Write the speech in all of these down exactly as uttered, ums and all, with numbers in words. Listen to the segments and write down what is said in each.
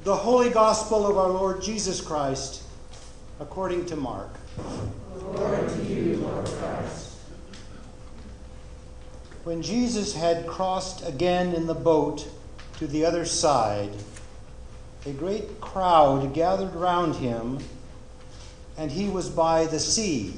The Holy Gospel of our Lord Jesus Christ, according to Mark. Glory to you, Lord Christ. When Jesus had crossed again in the boat to the other side, a great crowd gathered round him, and he was by the sea.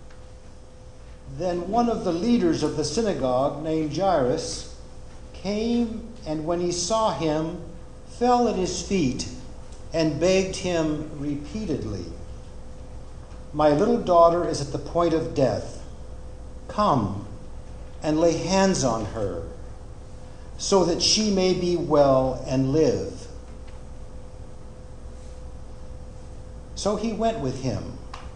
Then one of the leaders of the synagogue, named Jairus, came, and when he saw him, fell at his feet and begged him repeatedly, "My little daughter is at the point of death. Come and lay hands on her, so that she may be well and live." So he went with him,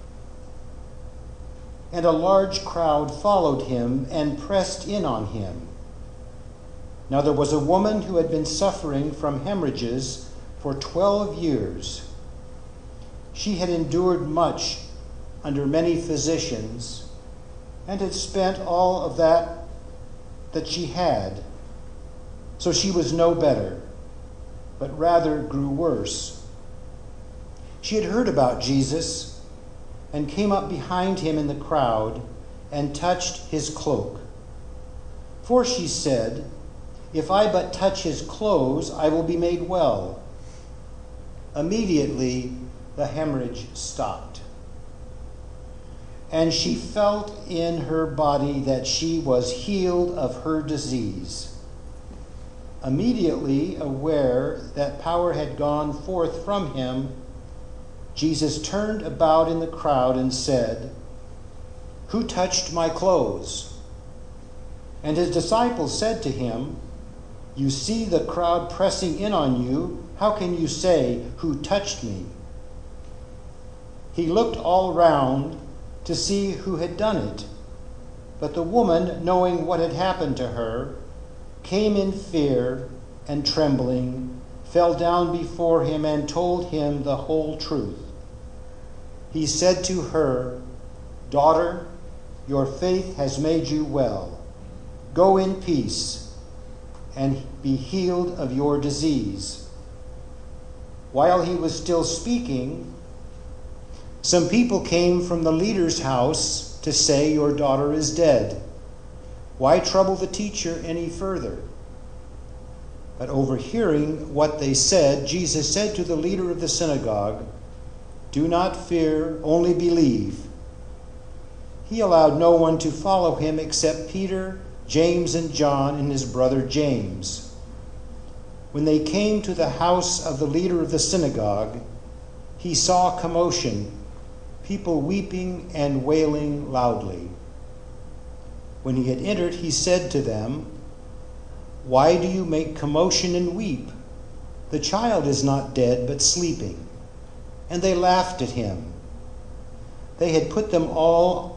and a large crowd followed him and pressed in on him. Now there was a woman who had been suffering from hemorrhages for twelve years. She had endured much under many physicians, and had spent all of that that she had. So she was no better, but rather grew worse. She had heard about Jesus and came up behind him in the crowd and touched his cloak. For she said, "If I but touch his clothes, I will be made well." Immediately, the hemorrhage stopped, and she felt in her body that she was healed of her disease. Immediately aware that power had gone forth from him, Jesus turned about in the crowd and said, "Who touched my clothes?" And his disciples said to him, "You see the crowd pressing in on you. How can you say, 'Who touched me?'" He looked all round to see who had done it. But the woman, knowing what had happened to her, came in fear and trembling, fell down before him and told him the whole truth. He said to her, "Daughter, your faith has made you well. Go in peace and be healed of your disease." While he was still speaking, some people came from the leader's house to say, "Your daughter is dead. Why trouble the teacher any further?" But overhearing what they said, Jesus said to the leader of the synagogue, "Do not fear, only believe." He allowed no one to follow him except Peter, James, and John, and his brother James. When they came to the house of the leader of the synagogue, he saw commotion, people weeping and wailing loudly. When he had entered, he said to them, "Why do you make commotion and weep? The child is not dead, but sleeping." And they laughed at him. They had put them all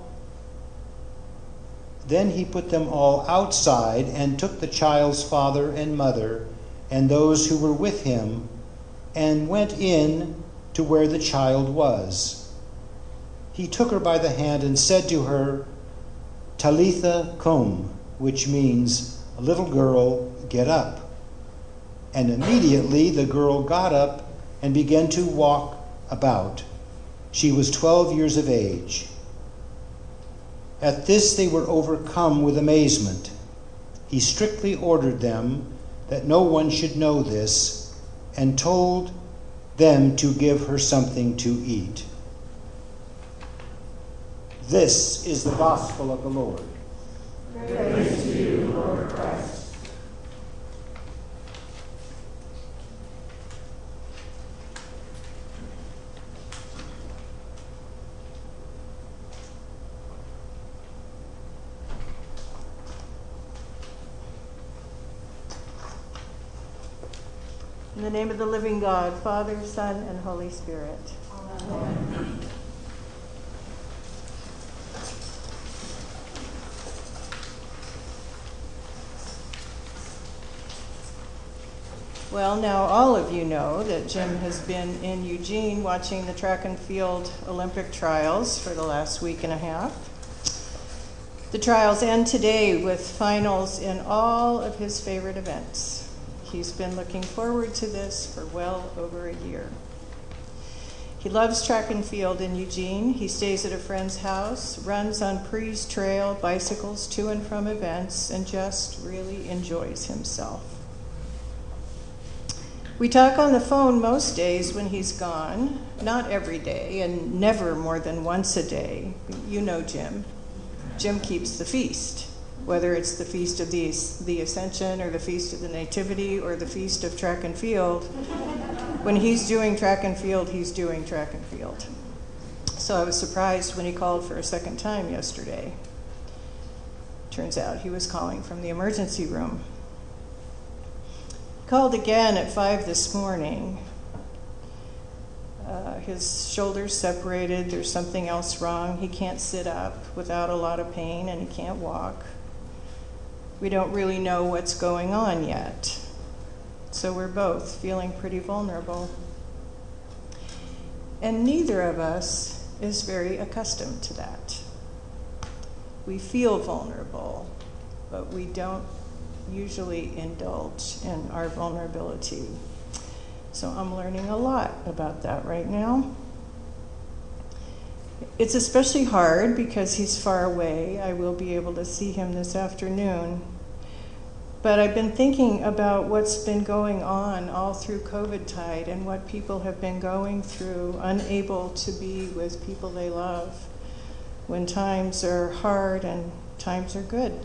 Then he put them all outside and took the child's father and mother and those who were with him and went in to where the child was. He took her by the hand and said to her, "Talitha cum," which means, "Little girl, get up." And immediately the girl got up and began to walk about. She was twelve years of age. At this they were overcome with amazement. He strictly ordered them that no one should know this, and told them to give her something to eat. This is the gospel of the Lord. Praise to you, Lord Christ. In the name of the living God, Father, Son, and Holy Spirit. Amen. Well, now all of you know that Jim has been in Eugene watching the track and field Olympic trials for the last week and a half. The trials end today with finals in all of his favorite events. He's been looking forward to this for well over a year. He loves track and field in Eugene. He stays at a friend's house, runs on Pre's Trail, bicycles to and from events, and just really enjoys himself. We talk on the phone most days when he's gone, not every day, and never more than once a day. You know Jim. Jim keeps the feast, whether it's the Feast of the, the Ascension or the Feast of the Nativity or the Feast of Track and Field. When he's doing track and field, he's doing track and field. So I was surprised when he called for a second time yesterday. Turns out he was calling from the emergency room. Called again at five this morning. Uh, his shoulder's separated, there's something else wrong. He can't sit up without a lot of pain, and he can't walk. We don't really know what's going on yet. So we're both feeling pretty vulnerable. And neither of us is very accustomed to that. We feel vulnerable, but we don't usually indulge in our vulnerability. So I'm learning a lot about that right now. It's especially hard because he's far away. I will be able to see him this afternoon. But I've been thinking about what's been going on all through COVID tide and what people have been going through, unable to be with people they love when times are hard and times are good.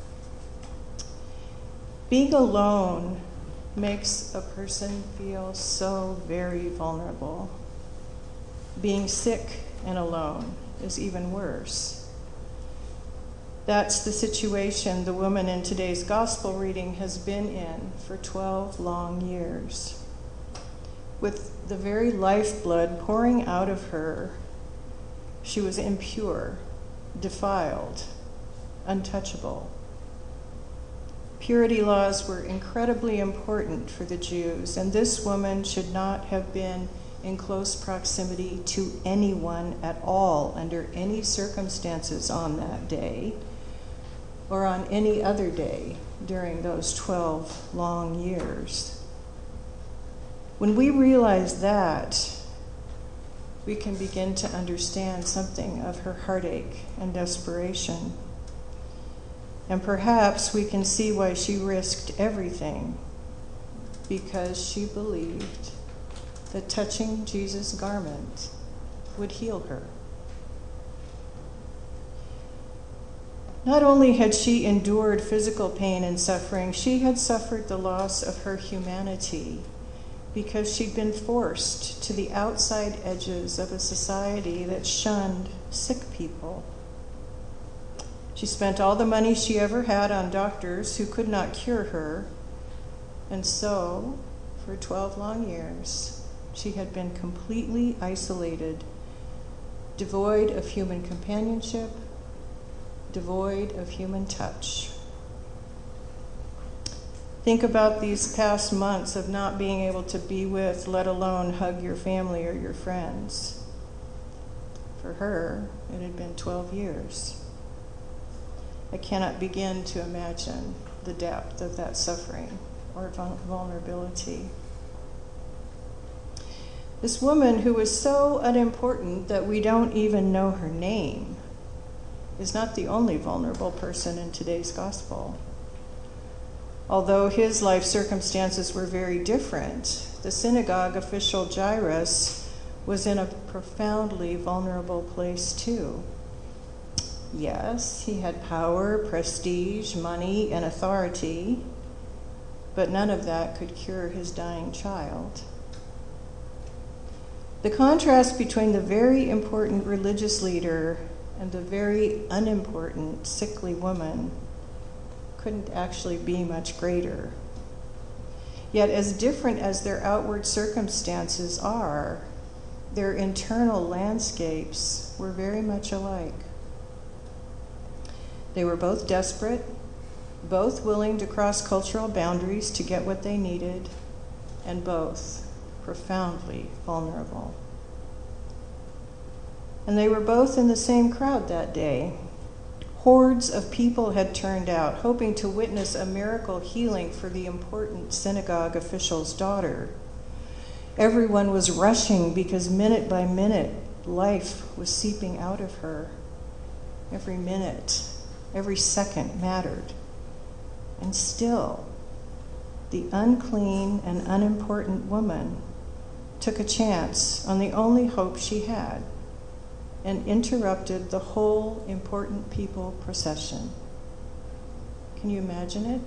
Being alone makes a person feel so very vulnerable. Being sick and alone is even worse. That's the situation the woman in today's gospel reading has been in for twelve long years. With the very lifeblood pouring out of her, she was impure, defiled, untouchable. Purity laws were incredibly important for the Jews, and this woman should not have been in close proximity to anyone at all under any circumstances on that day or on any other day during those twelve long years. When we realize that, we can begin to understand something of her heartache and desperation. And perhaps we can see why she risked everything, because she believed that touching Jesus' garment would heal her. Not only had she endured physical pain and suffering, she had suffered the loss of her humanity because she'd been forced to the outside edges of a society that shunned sick people. She spent all the money she ever had on doctors who could not cure her, and so, for twelve long years, she had been completely isolated, devoid of human companionship, devoid of human touch. Think about these past months of not being able to be with, let alone hug your family or your friends. For her, it had been twelve years. I cannot begin to imagine the depth of that suffering or vulnerability. This woman, who was so unimportant that we don't even know her name, is not the only vulnerable person in today's gospel. Although his life circumstances were very different, the synagogue official Jairus was in a profoundly vulnerable place too. Yes, he had power, prestige, money, and authority, but none of that could cure his dying child. The contrast between the very important religious leader and the very unimportant sickly woman couldn't actually be much greater. Yet, as different as their outward circumstances are, their internal landscapes were very much alike. They were both desperate, both willing to cross cultural boundaries to get what they needed, and both profoundly vulnerable. And they were both in the same crowd that day, Hordes of people had turned out, hoping to witness a miracle healing for the important synagogue official's daughter. Everyone was rushing because minute by minute, life was seeping out of her. Every minute, every second mattered. And still, the unclean and unimportant woman took a chance on the only hope she had and interrupted the whole important people procession. Can you imagine it?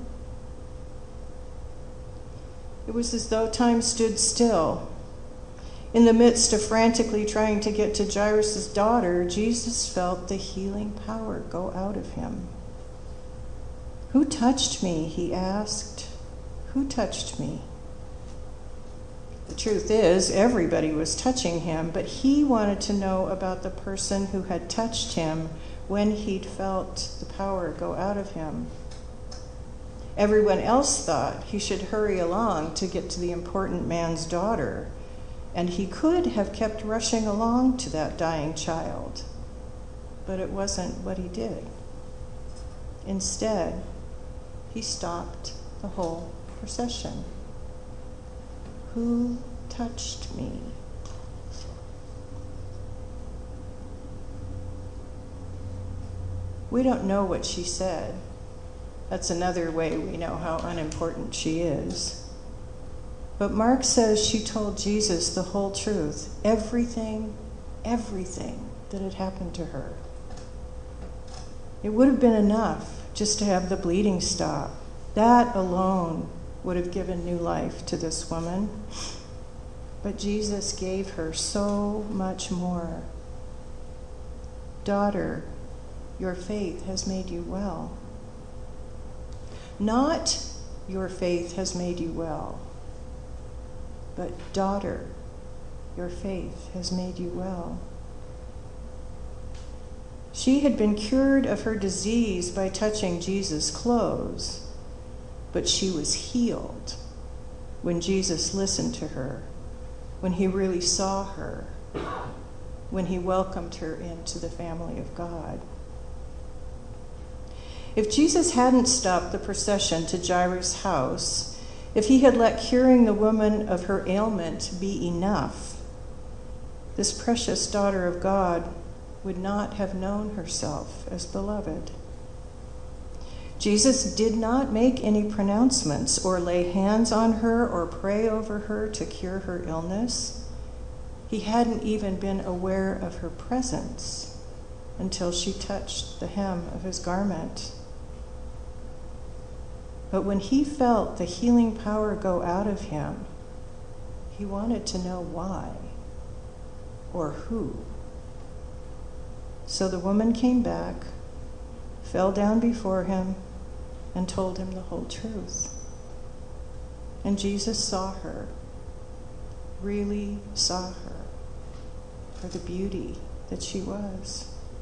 It was as though time stood still. In the midst of frantically trying to get to Jairus' daughter, Jesus felt the healing power go out of him. "Who touched me?" he asked. "Who touched me?" The truth is, everybody was touching him, but he wanted to know about the person who had touched him when he'd felt the power go out of him. Everyone else thought he should hurry along to get to the important man's daughter, and he could have kept rushing along to that dying child, but it wasn't what he did. Instead, he stopped the whole procession. "Who touched me?" We don't know what she said. That's another way we know how unimportant she is. But Mark says she told Jesus the whole truth, everything, everything that had happened to her. It would have been enough just to have the bleeding stop. That alone would have given new life to this woman. But Jesus gave her so much more. "Daughter, your faith has made you well." Not "your faith has made you well," but "daughter, your faith has made you well." She had been cured of her disease by touching Jesus' clothes, but she was healed when Jesus listened to her, when he really saw her, when he welcomed her into the family of God. If Jesus hadn't stopped the procession to Jairus' house, if he had let curing the woman of her ailment be enough, this precious daughter of God would not have known herself as beloved. Jesus did not make any pronouncements or lay hands on her or pray over her to cure her illness. He hadn't even been aware of her presence until she touched the hem of his garment. But when he felt the healing power go out of him, he wanted to know why or who. So the woman came back, fell down before him, and told him the whole truth. And Jesus saw her, really saw her for the beauty that she was.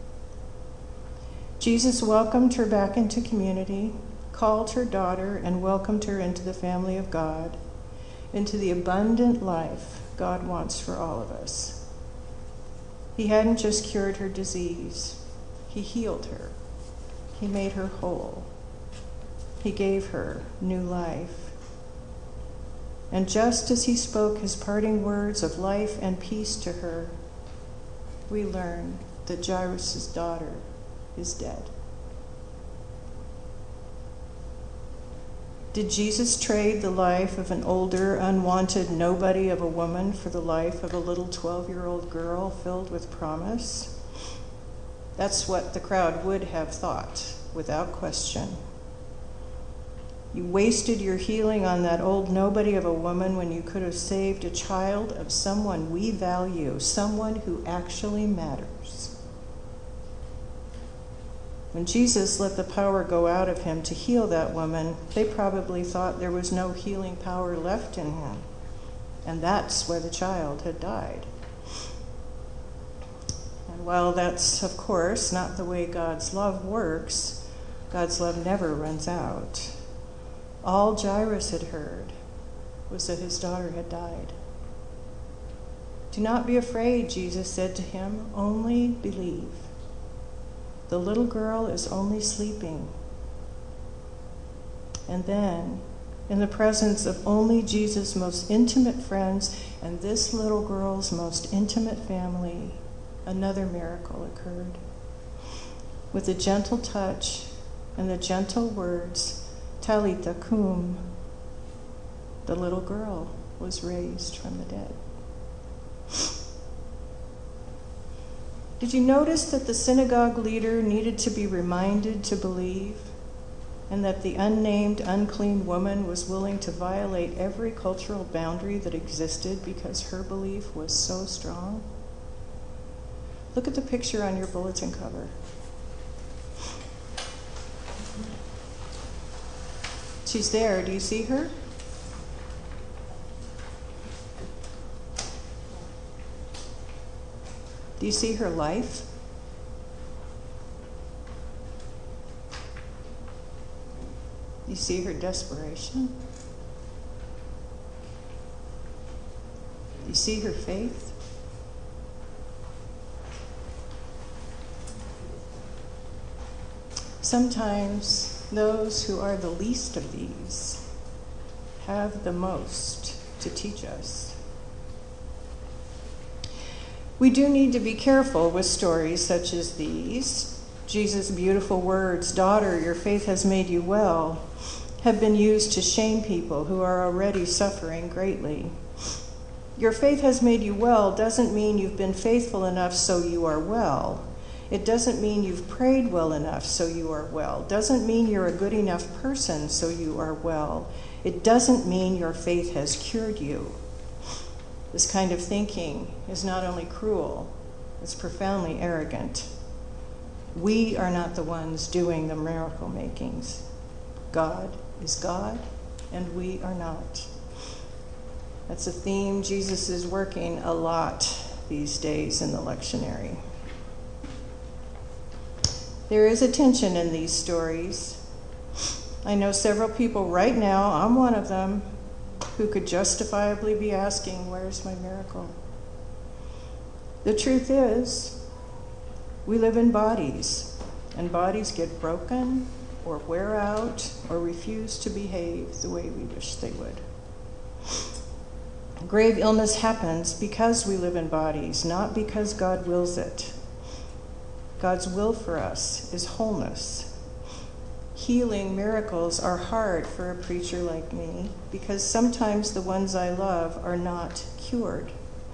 Jesus welcomed her back into community, called her daughter, and welcomed her into the family of God, into the abundant life God wants for all of us. He hadn't just cured her disease, he healed her. He made her whole. He gave her new life. And just as he spoke his parting words of life and peace to her, we learn that Jairus' daughter is dead. Did Jesus trade the life of an older, unwanted nobody of a woman for the life of a little twelve-year-old girl filled with promise? That's what the crowd would have thought, without question. You wasted your healing on that old nobody of a woman when you could have saved a child of someone we value, someone who actually matters. When Jesus let the power go out of him to heal that woman, they probably thought there was no healing power left in him. And that's why the child had died. And while that's, of course, not the way God's love works, God's love never runs out. All Jairus had heard was that his daughter had died. "Do not be afraid," Jesus said to him, "only believe." The little girl is only sleeping. And then, in the presence of only Jesus' most intimate friends and this little girl's most intimate family, another miracle occurred. With a gentle touch and the gentle words, Talitha cum, the little girl was raised from the dead. Did you notice that the synagogue leader needed to be reminded to believe, and that the unnamed, unclean woman was willing to violate every cultural boundary that existed because her belief was so strong? Look at the picture on your bulletin cover. She's there. Do you see her? Do you see her life? Do you see her desperation? Do you see her faith? Sometimes those who are the least of these have the most to teach us. We do need to be careful with stories such as these. Jesus' beautiful words, "Daughter, your faith has made you well," have been used to shame people who are already suffering greatly. Your faith has made you well doesn't mean you've been faithful enough so you are well. It doesn't mean you've prayed well enough so you are well. Doesn't mean you're a good enough person so you are well. It doesn't mean your faith has cured you. This kind of thinking is not only cruel, it's profoundly arrogant. We are not the ones doing the miracle makings. God is God, and we are not. That's a theme Jesus is working a lot these days in the lectionary. There is a tension in these stories. I know several people right now, I'm one of them, who could justifiably be asking, where's my miracle? The truth is, we live in bodies, and bodies get broken or wear out or refuse to behave the way we wish they would. Grave illness happens because we live in bodies, not because God wills it. God's will for us is wholeness. Healing miracles are hard for a preacher like me because sometimes the ones I love are not cured.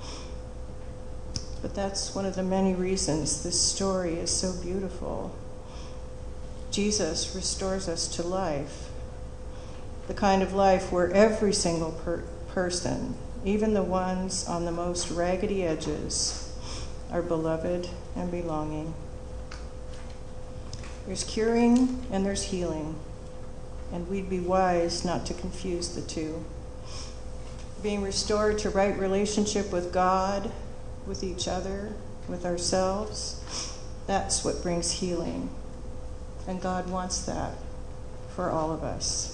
But that's one of the many reasons this story is so beautiful. Jesus restores us to life, the kind of life where every single per- person, even the ones on the most raggedy edges, are beloved and belonging. There's curing and there's healing, and we'd be wise not to confuse the two. Being restored to right relationship with God, with each other, with ourselves, that's what brings healing. And God wants that for all of us.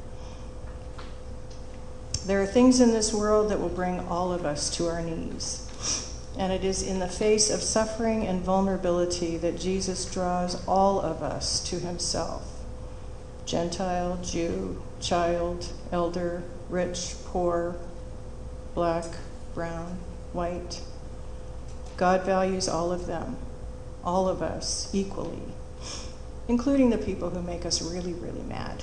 There are things in this world that will bring all of us to our knees. And it is in the face of suffering and vulnerability that Jesus draws all of us to himself. Gentile, Jew, child, elder, rich, poor, black, brown, white. God values all of them, all of us equally, including the people who make us really, really mad.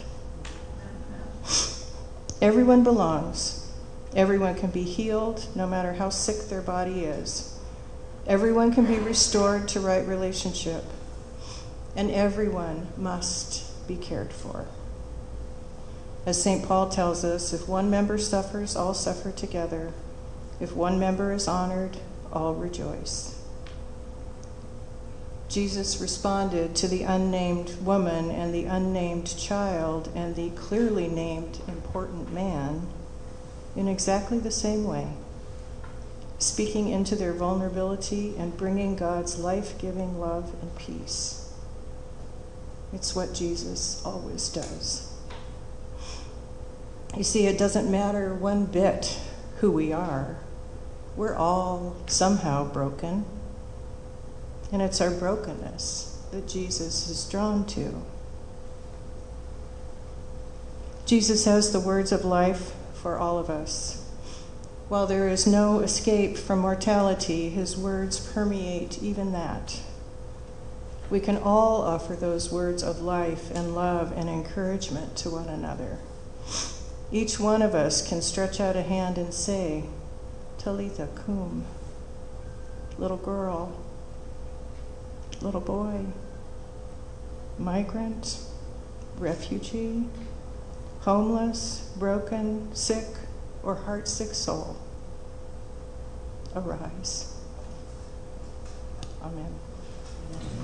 Everyone belongs. Everyone can be healed, no matter how sick their body is. Everyone can be restored to right relationship. And everyone must be cared for. As Saint Paul tells us, if one member suffers, all suffer together. If one member is honored, all rejoice. Jesus responded to the unnamed woman and the unnamed child and the clearly named important man in exactly the same way, speaking into their vulnerability and bringing God's life-giving love and peace. It's what Jesus always does. You see, it doesn't matter one bit who we are. We're all somehow broken, and it's our brokenness that Jesus is drawn to. Jesus has the words of life for all of us. While there is no escape from mortality, his words permeate even that. We can all offer those words of life and love and encouragement to one another. Each one of us can stretch out a hand and say, Talitha cum, little girl, little boy, migrant, refugee, homeless, broken, sick, or heartsick soul, arise. Amen.